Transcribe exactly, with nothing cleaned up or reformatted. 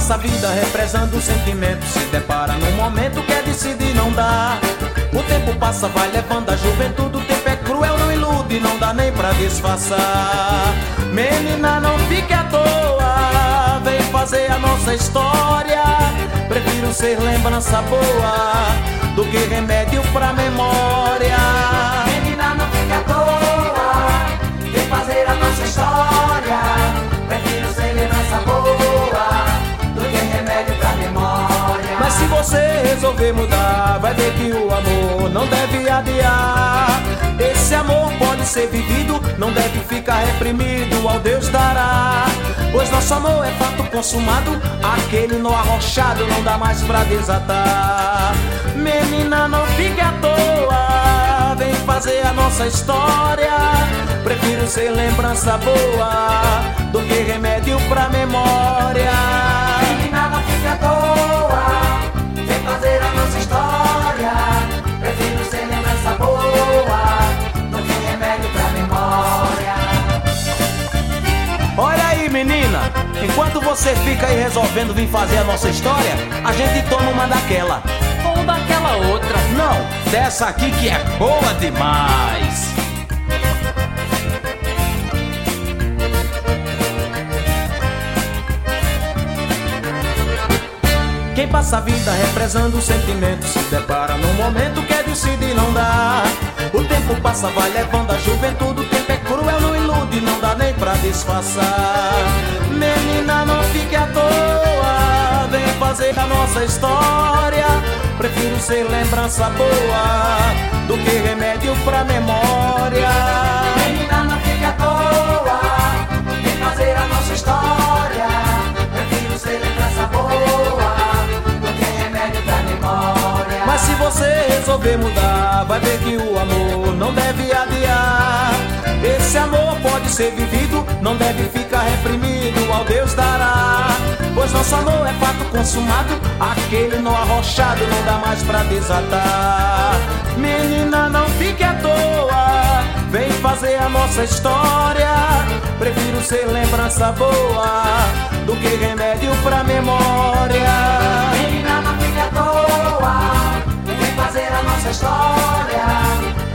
passa a vida represando sentimentos, se depara num momento que é decidir não dá. O tempo passa, vai levando a juventude, o tempo é cruel, não ilude, não dá nem pra disfarçar. Menina, não fique à toa, vem fazer a nossa história. Prefiro ser lembrança boa do que remédio pra memória. Menina, não fique à toa, vem fazer a nossa história. Prefiro ser lembrança boa do que remédio pra memória. Mas se você resolver mudar, vai ver que o amor não deve adiar. Esse amor pode ser vivido, não deve ficar reprimido, ao Deus dará. Pois nosso amor é fato consumado, aquele nó arrochado não dá mais pra desatar. Menina, não fique à toa, vem fazer a nossa história. Prefiro ser lembrança boa do que remédio pra memória. Menina, não fique à toa, vem fazer a nossa história. Prefiro ser lembrança boa do que remédio pra memória. Olha aí, menina, enquanto você fica aí resolvendo vir fazer a nossa história, a gente toma uma daquela. Ou daquela outra. Não, dessa aqui que é boa demais. Quem passa a vida represando sentimentos, se depara num momento que é decidir não dá. O tempo passa, vai levando a juventude, o tempo é cruel, não ilude, não dá nem pra disfarçar. Menina, não fique à toa, vem fazer a nossa história. Prefiro ser lembrança boa do que remédio pra memória. Menina, não fique à toa, vem fazer a nossa história. Prefiro ser lembrança boa do que remédio pra memória. Mas se você resolver mudar, vai ver que o amor não deve adiar. Esse amor pode ser vivido, não deve ficar reprimido, ao Deus dará. Pois nosso amor é fato consumado, aquele nó arrochado não dá mais pra desatar. Menina, não fique à toa, vem fazer a nossa história. Prefiro ser lembrança boa do que remédio pra memória. Menina, não fique à toa, vem fazer a nossa história.